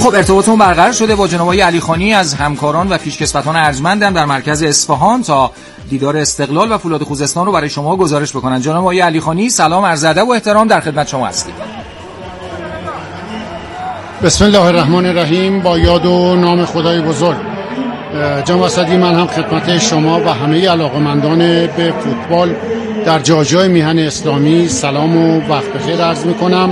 خب ارتباطمون برقرار شده با جناب آقای علیخانی از همکاران و پیشکسوتان ارجمندم در مرکز اصفهان تا دیدار استقلال و فولاد خوزستان رو برای شما گزارش بکنن. جناب آقای علیخانی سلام، عرض ادب و احترام، در خدمت شما هستیم. بسم الله الرحمن الرحیم. با یاد و نام خدای بزرگ. جناب اسدی، من هم خدمت شما و همه علاقمندان به فوتبال در جای میهن اسلامی سلام و وقت بخیر عرض میکنم.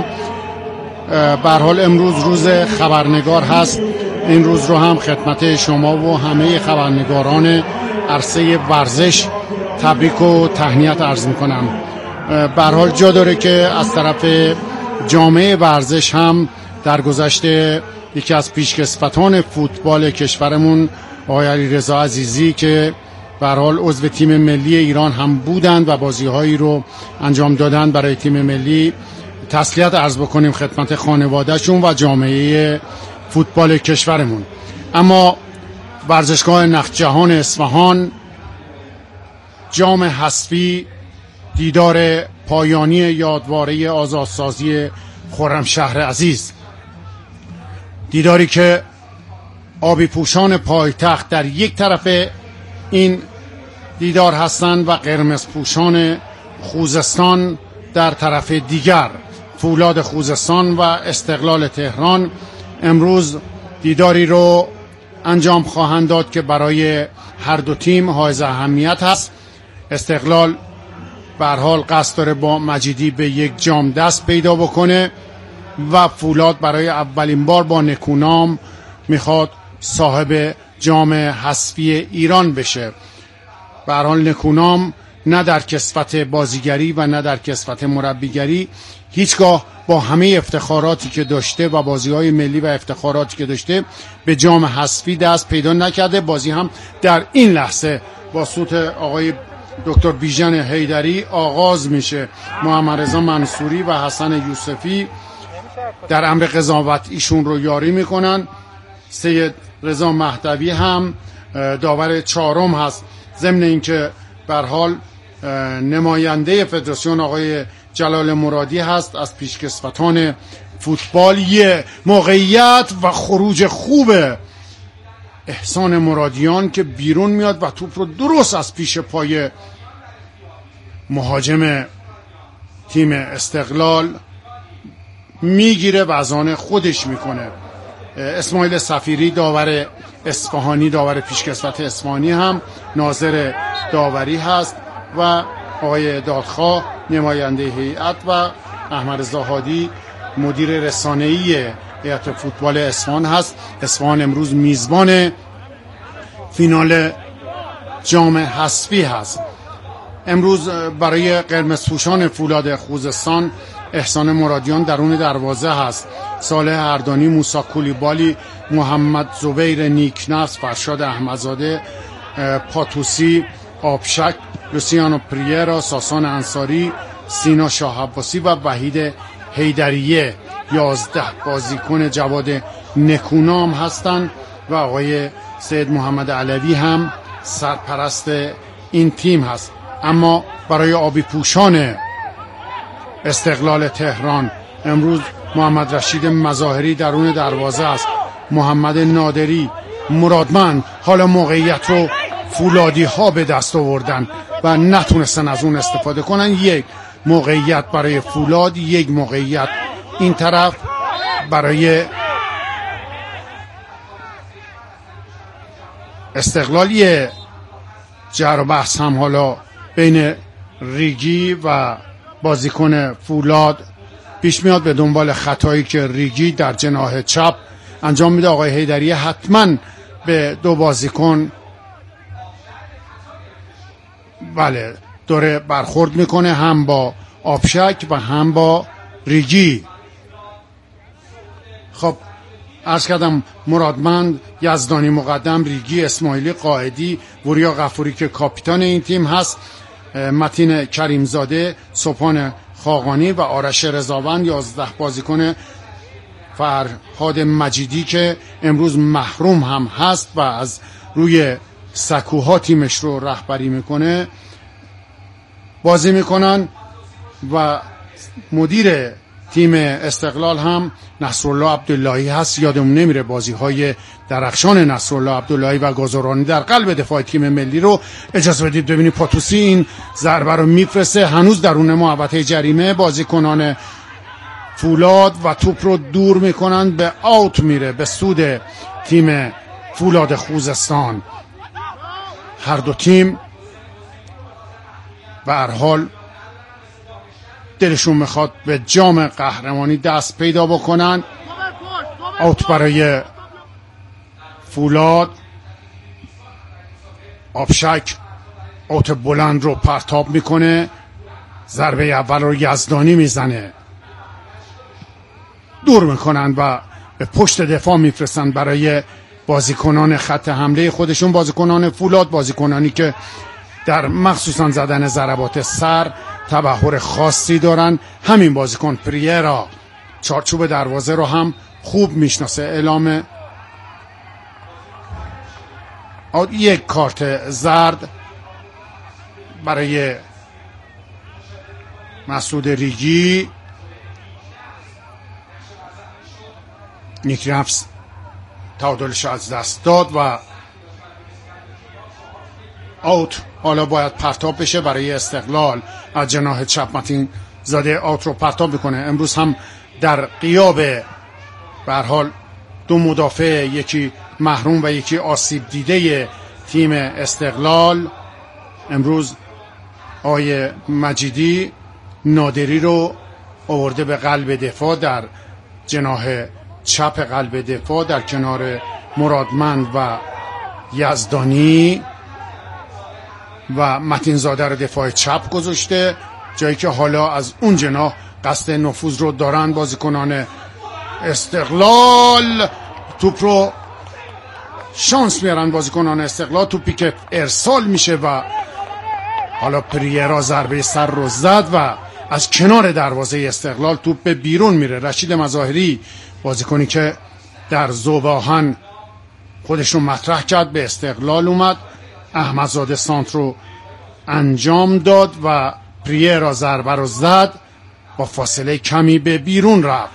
به هر حال امروز روز خبرنگار هست. این روز رو هم خدمت شما و همه خبرنگاران عرصه ورزش تبریک و تهنیت عرض میکنم. به هر حال جا داره که از طرف جامعه ورزش هم در گذشته یکی از پیشکسوتان فوتبال کشورمون آقای علیرضا عزیزی که به هر حال عضو تیم ملی ایران هم بودند و بازی‌هایی رو انجام دادن برای تیم ملی، تسلیت عرض بکنیم خدمت خانواده‌شون و جامعه فوتبال کشورمون. اما ورزشگاه نخت جهان اصفهان، جام حذفی، دیدار پایانی یادواره آزادسازی خرمشهر عزیز، دیداری که آبی پوشان پایتخت در یک طرف این دیدار هستند و قرمز پوشان خوزستان در طرف دیگر. فولاد خوزستان و استقلال تهران امروز دیداری رو انجام خواهند داد که برای هر دو تیم حائز اهمیت هست. استقلال به هر حال قصد داره با مجیدی به یک جام دست پیدا بکنه و فولاد برای اولین بار با نکونام میخواد صاحب جام حذفی ایران بشه. به هر حال نکونام نه در کسوت بازیگری و نه در کسوت مربیگری هیچگاه با همه افتخاراتی که داشته و بازی‌های ملی و افتخاراتی که داشته به جام حذفی دست پیدا نکرده. بازی هم در این لحظه با صوت آقای دکتر بیژن حیدری آغاز میشه. محمد رضا منصوری و حسن یوسفی در امر قضاوت ایشون رو یاری میکنن. سید رضا مهدوی هم داور چهارم هست. ضمن اینکه به هر حال نماینده فدراسیون آقای جلال مرادی هست از پیشکسوتان فوتبال. یه موقعیت و خروج خوبه احسان مرادیان که بیرون میاد و توپ رو درست از پیش پای مهاجم تیم استقلال میگیره و از آن خودش میکنه. اسماعیل صفیری داور اصفهانی، داور پیشکسوت اصفهانی هم ناظر داوری هست و آقای دادخواه نماینده هیئت و احمد رضا هادی مدیر رسانه‌ای هیئت فوتبال اصفهان هست. اصفهان امروز میزبان فینال جام حذفی هست. امروز برای قرمزپوشان فولاد خوزستان احسان مرادیان درون دروازه هست. صالح اردانی، موسی کولیبالی، محمد زبیر نیکنفس، فرشاد احمدزاده، پاتوسی، آبشک، لوسیانو پریرا، ساسان انصاری، سینا شاه عباسی و وحید حیدریه 11 بازیکن جواد نکونام هستند و آقای سید محمد علوی هم سرپرست این تیم هست. اما برای آبی پوشان استقلال تهران امروز محمد رشید مظاهری درون دروازه است. محمد نادری، مرادمند. حالا موقعیت رو فولادی ها به دست آوردن و نتونستن از اون استفاده کنن. یک موقعیت برای فولاد، یک موقعیت این طرف برای استقلال. یه جر و بحث هم حالا بین ریگی و بازیکن فولاد پیش میاد به دنبال خطایی که ریگی در جناح چپ انجام میده. آقای حیدری حتما به دو بازیکن داره برخورد میکنه، هم با آبشک و هم با ریگی. خب عرض کردم مرادمند، یزدانی مقدم، ریگی، اسماعیلی قائدی، وریا غفوری که کاپیتان این تیم هست، متین کریمزاده، سبحان خاقانی و آرش رضاوند 11 بازیکن. فرهاد مجیدی که امروز محروم هم هست و از روی سکوها تیمش رو رهبری میکنه بازی میکنن و مدیر تیم استقلال هم نصرالله عبداللهی هست. یادمون نمیره بازی‌های درخشان نصرالله عبداللهی و گازرانی در قلب دفاع تیم ملی رو. اجازه بدید ببینید پاتوسی این ضربه رو میفرسته هنوز درون محوطه جریمه. بازیکنان فولاد و توپ رو دور میکنن، به آوت میره به سود تیم فولاد خوزستان. هر دو تیم به هر حال دلشون میخواد به جام قهرمانی دست پیدا بکنن. آوت برای فولاد. آبشک آوت بلند رو پرتاب میکنه، ضربه اول رو یزدانی میزنه، دور میکنن و به پشت دفاع میفرستن برای بازیکنان خط حمله خودشون. بازیکنان فولاد بازیکنانی که در مخصوصا زدن ضربات سر تبحر خاصی دارن. همین بازیکن پریرا چارچوب دروازه رو هم خوب میشناسه. اعلام یک کارت زرد برای مسعود ریگی. نیک نفس تعادلش از دست داد و آوت حالا باید پرتاب بشه برای استقلال. از جناح چپ متین زاده آوت رو پرتاب میکنه. امروز هم در غیاب به هر حال دو مدافع، یکی محروم و یکی آسیب دیده تیم استقلال، امروز آقای مجیدی نادری رو آورده به قلب دفاع در جناح چپ قلب دفاع در کنار مرادمند و یزدانی و متین زاده رو دفاع چپ گذاشته، جایی که حالا از اون جناح قصد نفوذ رو دارن بازیکنان استقلال. توپ رو شانس میارن بازیکنان استقلال، توپی که ارسال میشه و حالا پریرا ضربه سر رو زد و از کنار دروازه استقلال توپ به بیرون میره. رشید مظاهری بازیکنی که در ذوب‌آهن خودش رو مطرح کرد به استقلال اومد، احمدزاده سانت رو انجام داد و پریرا ضربه رو زد، با فاصله کمی به بیرون رفت.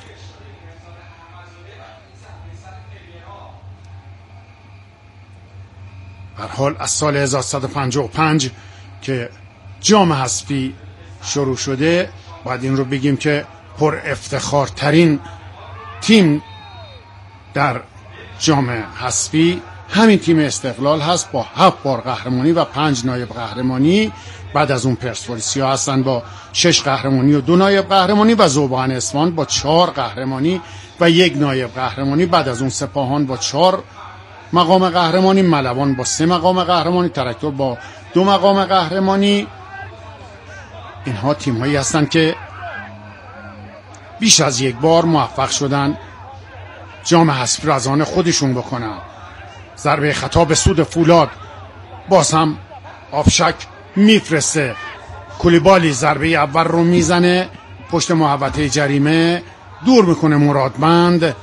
در حال از سال 1155 که جام حذفی شروع شده، باید این رو بگیم که پر افتخارترین تیم در جام حذفی همین تیم استقلال هست با 7 بار قهرمانی و 5 نایب قهرمانی. بعد از اون پرسپولیسیا هستن با 6 قهرمانی و 2 نایب قهرمانی و ذوب‌آهن اصفهان با 4 قهرمانی و 1 نایب قهرمانی. بعد از اون سپاهان با 4 مقام قهرمانی، ملوان با 3 مقام قهرمانی، تراکتور با 2 مقام قهرمانی. اینها تیم هایی هستن که بیش از 1 بار موفق شدن جام حذفی را از آن خودشون بکنن. ضربه خطا به سود فولاد، باز هم آبشک میفرسته، کولیبالی ضربه اول رو میزنه پشت محوطه جریمه، دور میکنه مرادمند.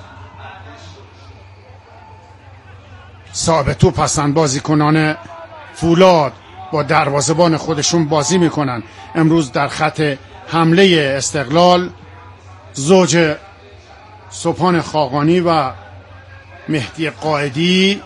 صاحب توپ هستن بازیکنان فولاد، با دروازه‌بان خودشون بازی میکنن. امروز در خط حمله استقلال زوج سبحان خاقانی و مهدی قائدی،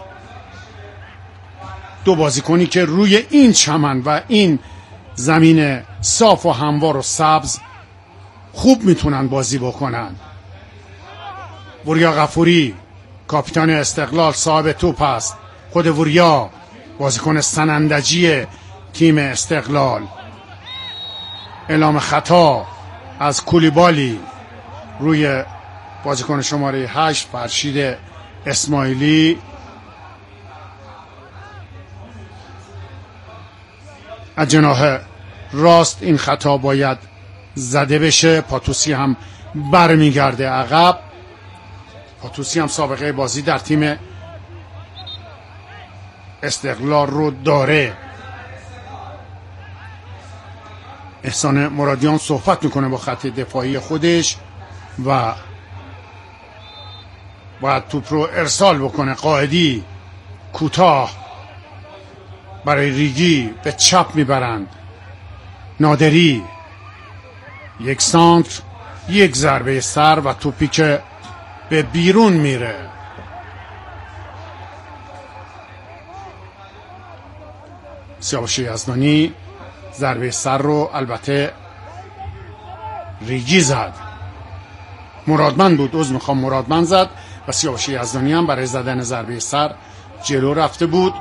دو بازیکنی که روی این چمن و این زمین صاف و هموار و سبز خوب میتونن بازی بکنن. وریا غفوری کاپیتان استقلال صاحب توپ است، خود وریا بازیکن سنندجی تیم استقلال. اعلام خطا از کولیبالی روی بازیکن شماره 8 فرشید اسماعیلی. از جناح راست این خطا باید زده بشه. پاتوسی هم برمیگرده عقب. پاتوسی هم سابقه بازی در تیم استقلال رو داره. احسان مرادیان صحبت میکنه با خط دفاعی خودش و باید توپ رو ارسال بکنه. قائدی کوتاه برای ریگی به چپ میبرند. نادری یک سانتر یک ضربه سر و توپی که به بیرون میره. سیاوش یزدانی ضربه سر رو البته ریگی زد، مرادمند بود، عذر میخوام، مرادمند زد و سیاوش یزدانی هم برای زدن ضربه سر جلو رفته بود.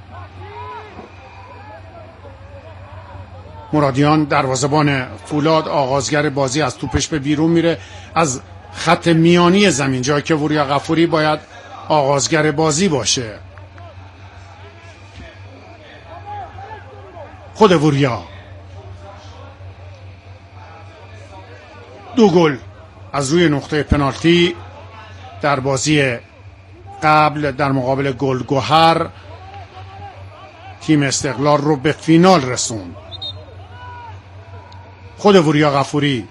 مرادیان دروازه‌بان فولاد آغازگر بازی از توپش به بیرون میره از خط میانی زمین، جایی که وریا غفوری باید آغازگر بازی باشه. خود وریا 2 گل از روی نقطه پنالتی در بازی قبل در مقابل گلگهر تیم استقلال رو به فینال رسوند. خود وریا غفوری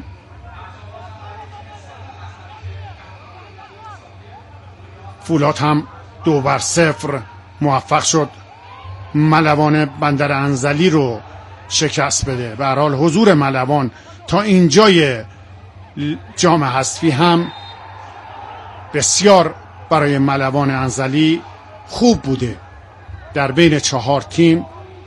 فولاد هم 2-0 موفق شد ملوان بندر انزلی رو شکست بده. به هر حال حضور ملوان تا اینجای جام حذفی هم بسیار برای ملوان انزلی خوب بوده. در بین 4 تیم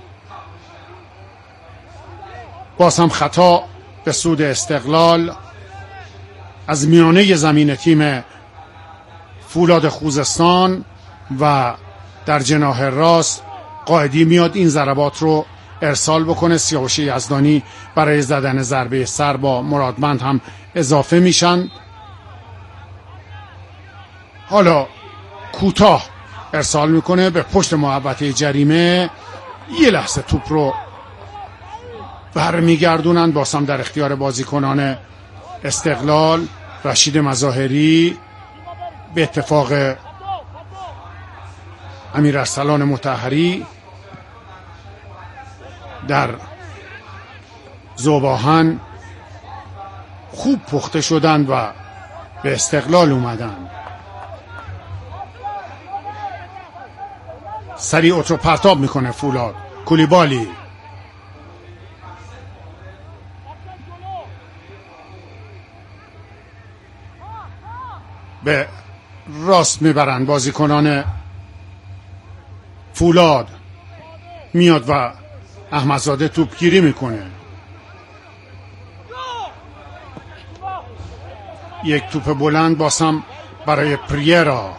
باز هم خطا به سود استقلال از میانه زمین تیم فولاد خوزستان و در جناح راست قائدی میاد این ضربات رو ارسال بکنه. سیاوش یزدانی برای زدن ضربه سر با مرادمند هم اضافه میشن. حالا کوتاه ارسال میکنه به پشت محوطه جریمه، یه لحظه توپ رو برمیگردونن، باسم در اختیار بازیکنان استقلال. رشید مظاهری به اتفاق امیر ارسلان مطهری در ذوب‌آهن خوب پخته شدند و به استقلال اومدن. سریع اترو پرتاب میکنه فولاد. کولیبالی به راست میبرن بازیکنان فولاد، میاد و احمدزاده توپگیری میکنه. یک توپ بلند باسم برای پریرا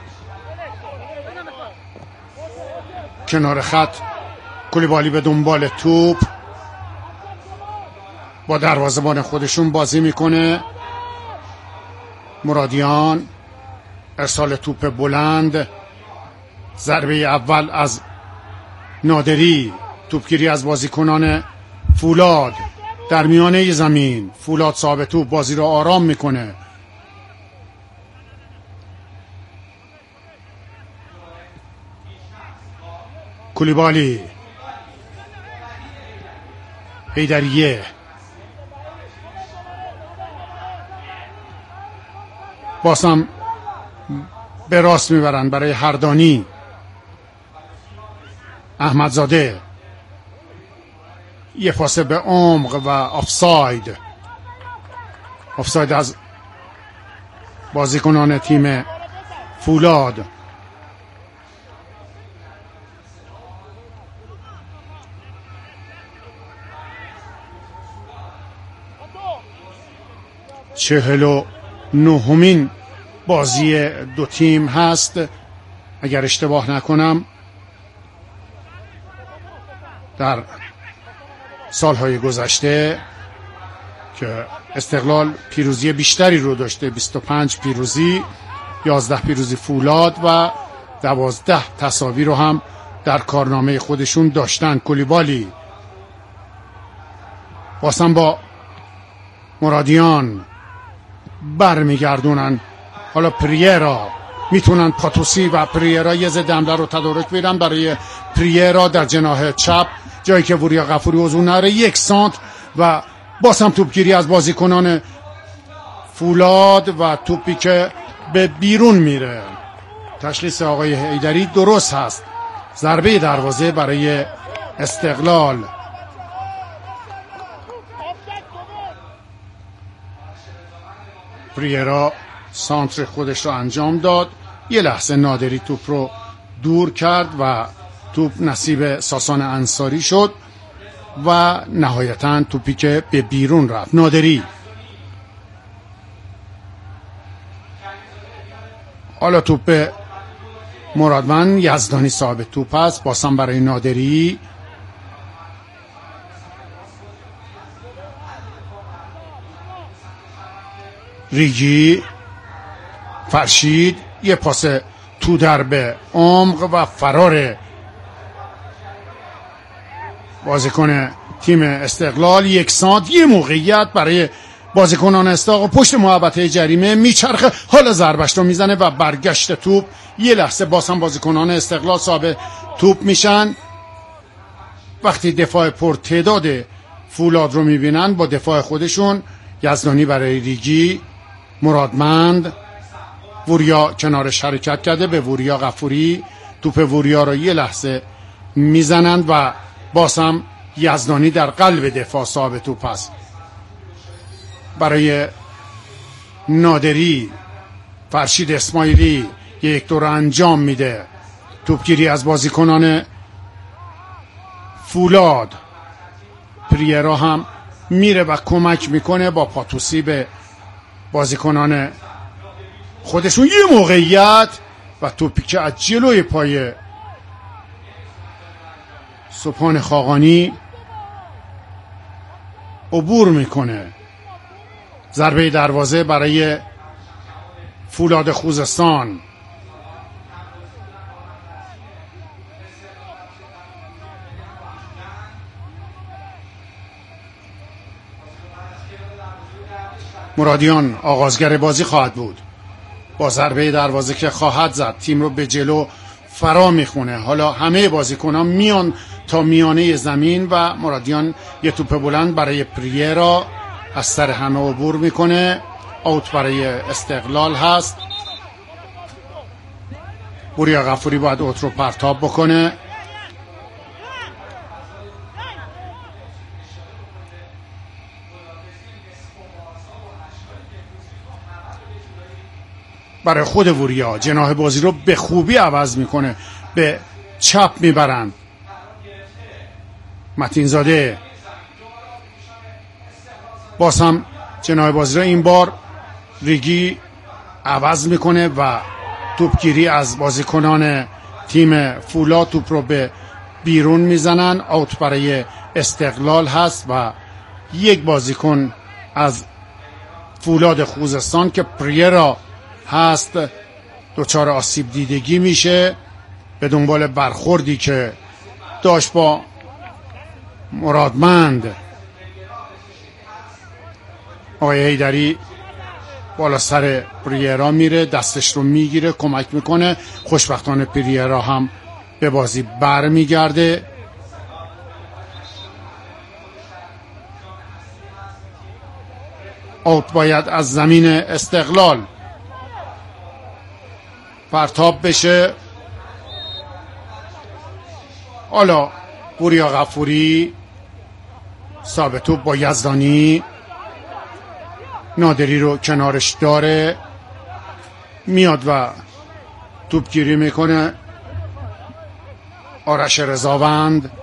کنار خط. کولیبالی به دنبال توپ با دروازه‌بان خودشون بازی میکنه. مرادیان ارسال توپ بلند، ضربه اول از نادری، توپگیری از بازیکنان فولاد در میانه زمین. فولاد صاحب توپ بازی رو آرام میکنه. کولیبالی، حیدریه، باسم به راست میبرن برای هردانی. احمدزاده یه پاس به عمق و آفساید از بازیکنان تیم فولاد. چهل و نهمین بازی دو تیم هست اگر اشتباه نکنم در سالهای گذشته که استقلال پیروزی بیشتری رو داشته، 25 پیروزی، 11 پیروزی فولاد و 12 تساوی رو هم در کارنامه خودشون داشتن. کولیبالی واسم با مرادیان برمیگردونن. حالا پریرا میتونن، پاتوسی و پریرا یه ضد حمله رو تدارک بیارن برای پریرا در جناح چپ، جایی که وریا غفوری عضو نره، 1 سانت و باز هم توپگیری از بازیکنان فولاد و توپی که به بیرون میره. تشخیص آقای حیدری درست هست، ضربه دروازه برای استقلال. پریرا سانتر خودش رو انجام داد. یه لحظه نادری توپ رو دور کرد و توپ نصیب ساسان انصاری شد و نهایتاً توپی که به بیرون رفت. نادری حالا توپ مرادمند، یزدانی صاحب توپ است. بازم برای نادری، ریگی، فرشید، یه پاس تو در به عمق و فرار بازیکن تیم استقلال. 1 سانت، یه موقعیت برای بازیکنان استقلال پشت محوطه جریمه، میچرخه، حالا ضربش رو میزنه و برگشت توپ. یه لحظه باز هم بازیکنان استقلال صاحب توپ میشن. وقتی دفاع پرتعداد فولاد رو میبینن با دفاع خودشون، یزدانی برای ریگی، مرادمند، وریا کنارش حرکت کرده، به وریا غفوری، توپ وریا رو یه لحظه میزنند و باز هم یزدانی در قلب دفاع صاحب توپ است. برای نادری، فرشید اسماعیلی یک دور انجام میده. توپگیری از بازیکنان فولاد. پریرا هم میره و کمک میکنه با پاتوسی به بازیکنان خودشون. یه موقعیت و توپی که از جلوی پای سبحان خاقانی عبور میکنه. ضربه دروازه برای فولاد خوزستان. مرادیان آغازگر بازی خواهد بود. با ضربه دروازه که خواهد زد تیم رو به جلو فرا میخونه. حالا همه بازیکنان میان تا میانه زمین و مرادیان یه توپ بلند برای پریرا از سر همه عبور میکنه. اوت برای استقلال هست. وریا غفوری باید اوت رو پرتاب بکنه. برای خود وریا جناح بازی رو به خوبی عوض میکنه، به چپ میبرن. متین زاده باز هم جناح بازی رو این بار ریگی عوض میکنه و توپگیری از بازیکنان تیم فولاد، توپ رو به بیرون میزنن. اوت برای استقلال هست و یک بازیکن از فولاد خوزستان که پریرا هست دچار آسیب دیدگی میشه به دنبال برخوردی که داشت با مرادمند. آقای حیدری بالا سر پریرا میره، دستش رو میگیره، کمک میکنه. خوشبختانه پریرا هم به بازی بر میگرده. اوت باید از زمین استقلال پرتاب بشه. حالا وریا غفوری صاحب توپ با یزدانی، نادری رو کنارش داره، میاد و توپگیری میکنه. آرش رضاوند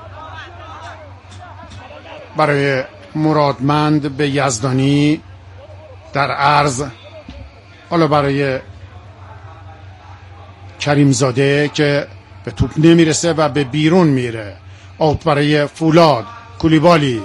برای مرادمند به یزدانی در عرض. حالا برای کریم زاده که به توپ نمیرسه و به بیرون میره. اوت برای فولاد. کولیبالی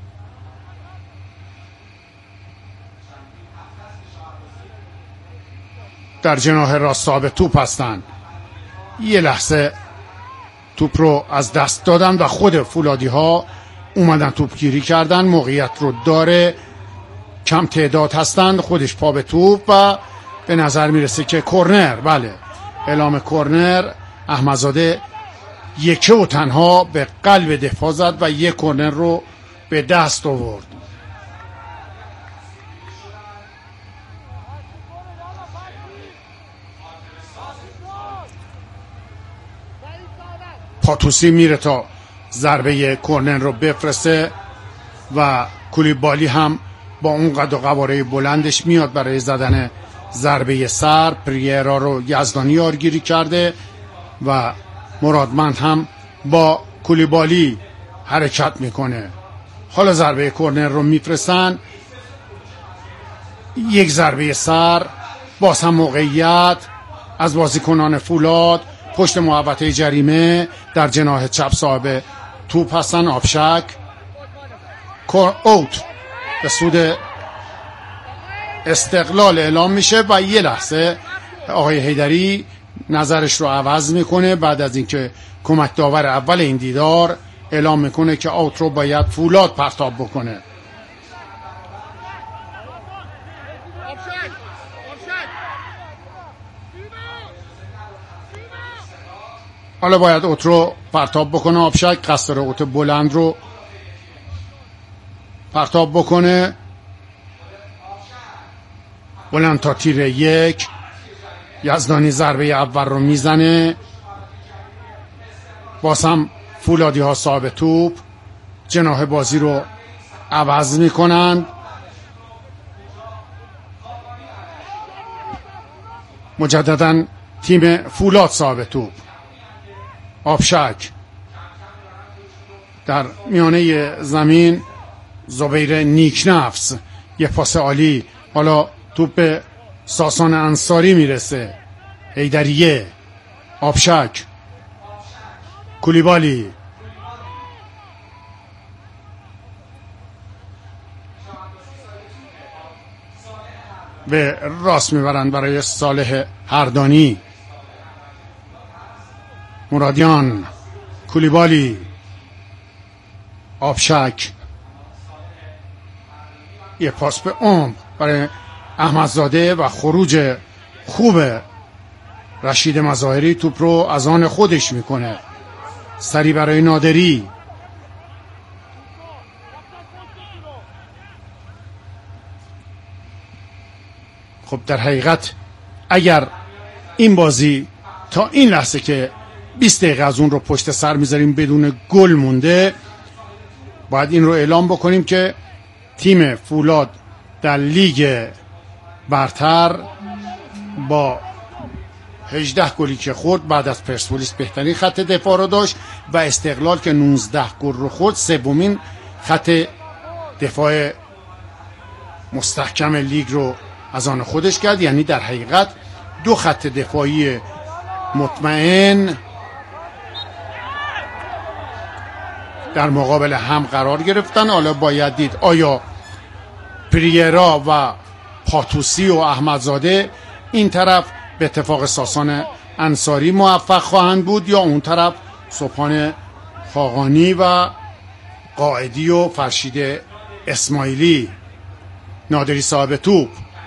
در جناح راست صاحب توپ هستن. یه لحظه توپ رو از دست دادن و خود فولادی ها اومدن توپگیری کردن. موقعیت رو داره، کم تعداد هستند، خودش پا به توپ و به نظر میرسه که کرنر. بله، اعلام کرنر. احمدزاده یکه و تنها به قلب دفاع زد و یک کرنر رو به دست آورد. پاتوسی میره تا ضربه کرنر رو بفرسته و کولیبالی هم با اون قد و قواره بلندش میاد برای زدن ضربه سر. پریرا رو یزدانی یارگیری کرده و مرادمند هم با کولیبالی حرکت میکنه. حالا ضربه کرنر رو میفرستن، یک ضربه سر، باز هم موقعیت از بازیکنان فولاد پشت محوطه جریمه در جناح چپ صاحب توپ هستن. آبشک اوت به سود استقلال اعلام میشه و یه لحظه آقای حیدری نظرش رو عوض میکنه. بعد از اینکه کمک داور اول این دیدار اعلام میکنه که اوت رو باید فولاد پرتاب بکنه. حالا باید اوت رو پرتاب بکنه. آبشک قصد داره اوت بلند رو پرتاب بکنه، بلند تا تیر یک. یزدانی ضربه اول رو میزنه، باز هم فولادی ها صاحب توپ جناح بازی رو عوض میکنند. مجددا تیم فولاد صاحب توپ. آبشک در میانه زمین، زبیر نیکنفس یه پاس عالی. حالا توپ به ساسان انصاری میرسه. حیدریه، آبشک، کولیبالی، به راست میبرن برای صالح هردانی. مرادیان، کولیبالی، آبشک، یه پاس به عمق برای احمدزاده و خروج خوب رشید مظاهری. توپ رو از آن خودش میکنه. سری برای نادری. خب در حقیقت اگر این بازی تا این لحظه که 20 دقیقه از اون رو پشت سر میذاریم بدون گل مونده، باید این رو اعلام بکنیم که تیم فولاد در لیگ برتر با 18 گلی که خورد بعد از پرسپولیس بهترین خط دفاع رو داشت و استقلال که 19 گل رو خورد سومین خط دفاع مستحکم لیگ رو از آن خودش کرد. یعنی در حقیقت دو خط دفاعی مطمئن در مقابل هم قرار گرفتن. حالا باید دید آیا پریرا و پاتوسی و احمدزاده این طرف به اتفاق ساسان انصاری موفق خواهند بود یا اون طرف سبحان خاقانی و قائدی و فرشید اسماعیلی. نادری صاحب توپ،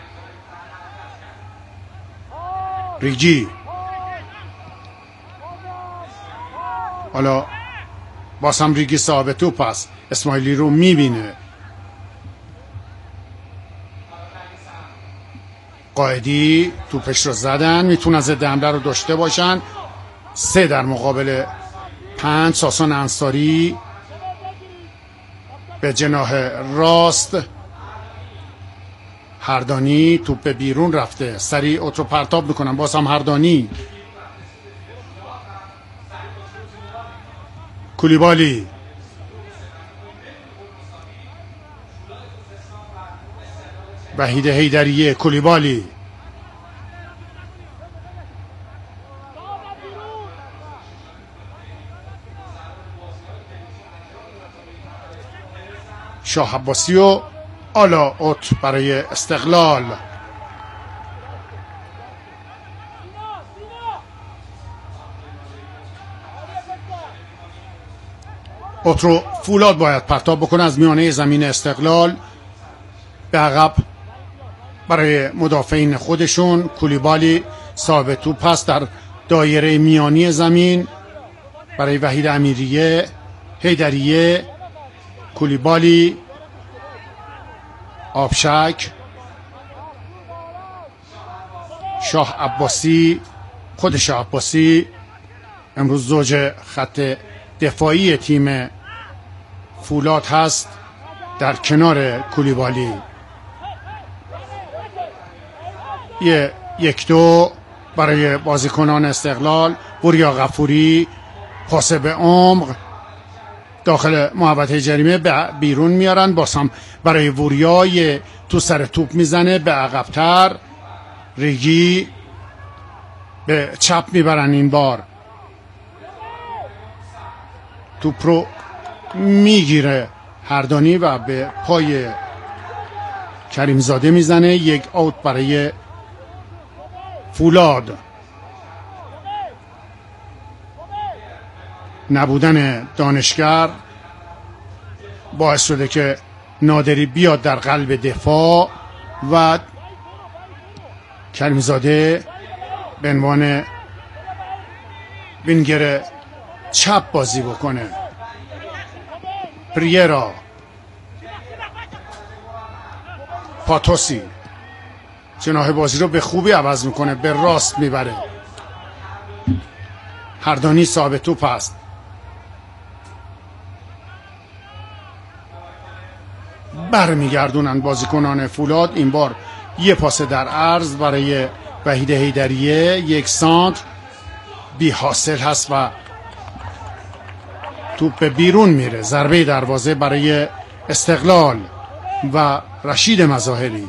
ریجی، حالا باز هم ریگی صاحب توپ است. اسماعیلی رو میبینه. قائدی توپش رو زدن، میتونن ضد حمله رو داشته باشن. 3 در مقابل 5. ساسان انصاری به جناح راست. هردانی توپ به بیرون رفته، سریع اوتو پرتاب میکنن. باز هم هردانی، کولیبالی، وحید حیدریه، کولیبالی، شاه عباسی و آلا اوت برای استقلال. اوت رو فولاد باید پرتاب بکنه از میانه زمین استقلال به عقب برای مدافعین خودشون. کولیبالی صاحب توپ هست در دایره میانی زمین برای وحید امیریه، حیدریه، کولیبالی، آبشک، شاه عباسی. خود شاه عباسی امروز زوج خط دفاعی تیم فولاد هست در کنار کولیبالی. 1-2 برای بازیکنان استقلال. وریا غفوری پاس به عمق داخل محوطه جریمه بیرون میارن، باز هم برای وریا تو سر توپ میزنه به عقب‌تر. ریگی به چپ میبرن، این بار توپ رو میگیره هردانی و به پای کریمزاده میزنه. یک آوت برای فولاد. نبودن دانشگر باعث شده که نادری بیاد در قلب دفاع و کریمزاده به عنوان وینگر چپ بازی بکنه. پریرا، پاتوسی جناح بازی رو به خوبی عوض میکنه، به راست میبره. هردانی صاحب توپ است. برمیگردونن بازیکنان فولاد. این بار یه پاس در عرض برای وحید حیدریه، 1 سانتر بی حاصل هست و توپ به بیرون میره. ضربه دروازه برای استقلال و رشید مظاهری.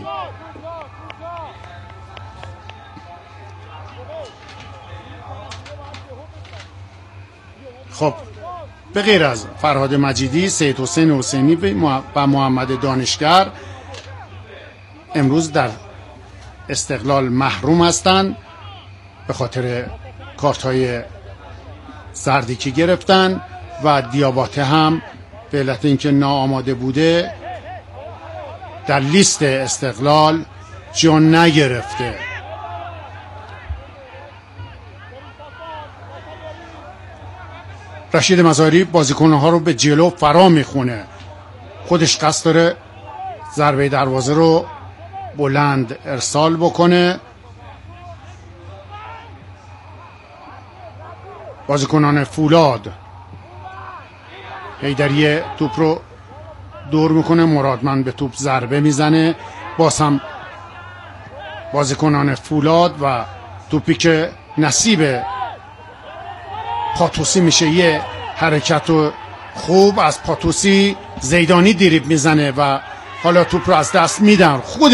خب به غیر از فرهاد مجیدی، سید حسین حسینی و محمد دانشگر امروز در استقلال محروم هستند به خاطر کارت‌های زردی که گرفتن و دیاباته هم به علت اینکه ناآماده بوده در لیست استقلال جا نگرفته. رشید مظاهری بازیکن‌ها رو به جلو فرا میخونه. خودش قصد داره ضربه دروازه رو بلند ارسال بکنه. بازیکنان فولاد، حیدریه توپ رو دور میکنه، مرادمند به توپ ضربه میزنه. باز هم بازیکنان فولاد و توپی که نصیب پاتوسی میشه. یه حرکت خوب از پاتوسی، زیدانی دریبل میزنه و حالا توپ رو از دست میدن. خود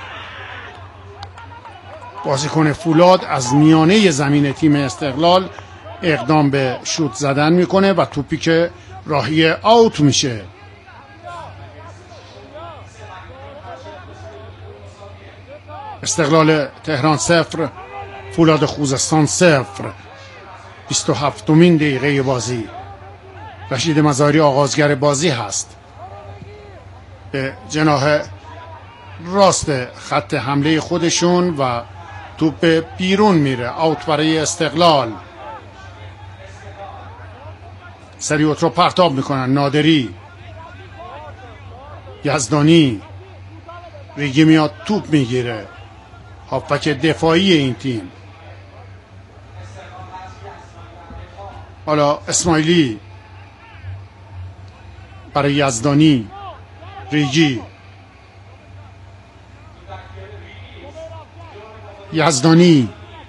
بازیکن فولاد از میانه زمین تیم استقلال اقدام به شوت زدن میکنه و توپی که راهی آوت میشه. استقلال تهران 0 فولاد خوزستان 0. 27مین دقیقه بازی. رشید مظاهری آغازگر بازی هست. به جناح راست خط حمله خودشون و توپ بیرون میره. آوت برای استقلال. سریوت رو پرتاب میکنن. نادری، یزدانی، ریگی میاد توپ میگیره. هافبک دفاعی این تیم. حالا اسماعیلی برای یزدانی، ریگی، یزدانی.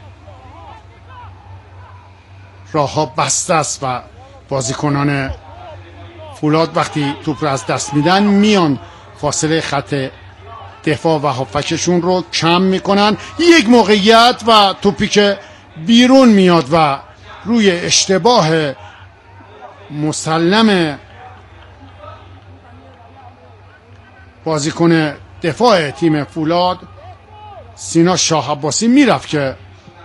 راه ها بسته است و بازیکنان فولاد وقتی توپ رو از دست میدن میان فاصله خط دفاع و هافبکشون رو کم میکنن. یک موقعیت و توپی که بیرون میاد و روی اشتباه مسلم بازیکن دفاع تیم فولاد سینا شاه عباسی میرفت که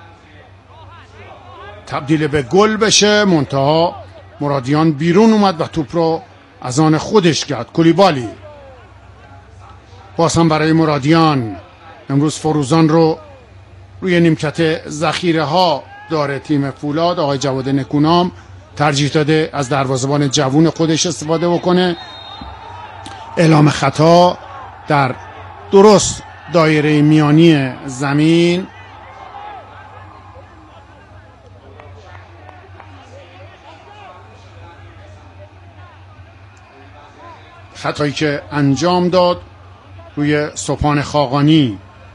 تبدیل به گل بشه، منتها مرادیان بیرون اومد و توپ رو از آن خودش کرد. کولیبالی باز هم برای مرادیان. امروز فروزان رو روی نیمکت ذخیره ها داره تیم فولاد. آقای جواد نکونام ترجیح داده از دروازه‌بان جوون خودش استفاده بکنه. اعلام خطا در درست دایره میانی زمین. خطایی که انجام داد روی سپان خاقانی.